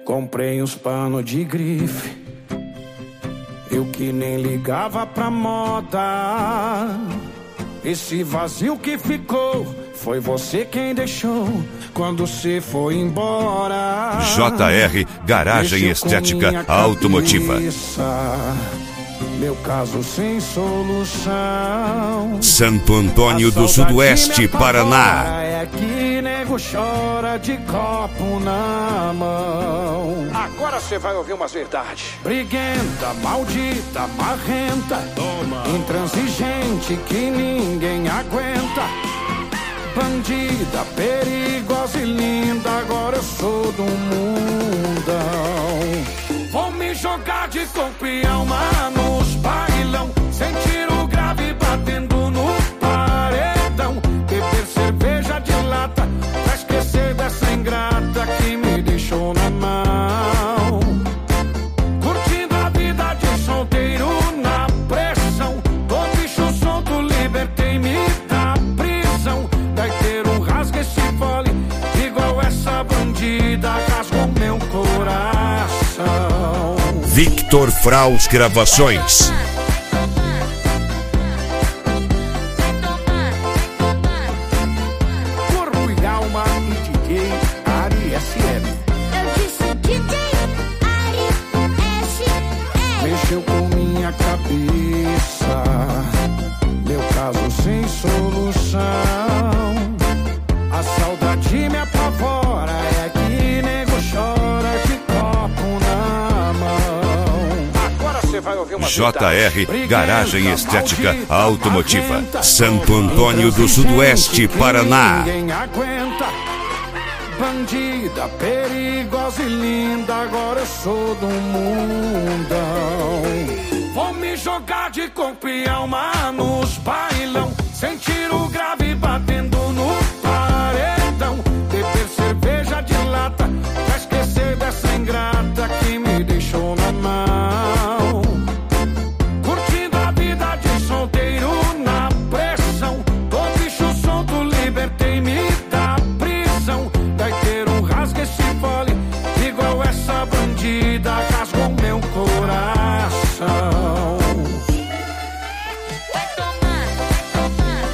Comprei uns panos de grife, eu que nem ligava pra moda. Esse vazio que ficou, foi você quem deixou quando você foi embora. JR Garagem Estética Automotiva. Meu caso sem solução. Santo Antônio do Sudoeste, Paraná. É que nego chora de copo na mão. Agora você vai ouvir umas verdades. Briguenta, maldita, marrenta, intransigente que ninguém aguenta. Bandida, perigosa e linda, agora eu sou do mundão. Vou me jogar de corpo e alma nos bailão, sentir o grave batendo no paredão. Beber cerveja de lata pra esquecer dessa ingrata que me deixou na mão. Curtindo a vida de solteiro na pressão, tô bicho solto, libertei-me da prisão. Vai ter um rasgo esse fole, igual essa bandida, rasgou meu coração. Victor Fraus Gravações. Corpo e alma e DJ Ari SM. Eu disse DJ Ari SM. Mexeu com minha cabeça, meu caso sem solução. A saudade me apavora, é que nego chora de copo na mão. Agora você vai ouvir umas JR Garagem Estética Automotiva. Santo Antônio do Sudoeste, Paraná. Ninguém aguenta. Bandida, perigosa e linda, agora eu sou do mundão. Vou me jogar de corpo e alma nos bailão, sentir o grave batendo no paredão. Beber cerveja de lata pra esquecer dessa ingrata que me deixou na mão. Curtindo a vida de solteiro na pressão, tô bicho solto, libertei-me da prisão. Vai ter um rasgo esse fole, igual essa bandida, rasgou meu coração. Vai tomar, tomar,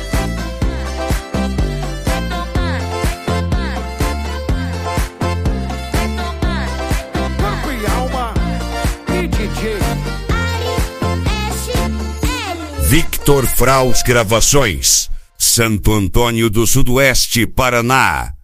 Corpo e alma e DJ Ari SM. Victor Fraus Gravações. Santo Antônio do Sudoeste, Paraná.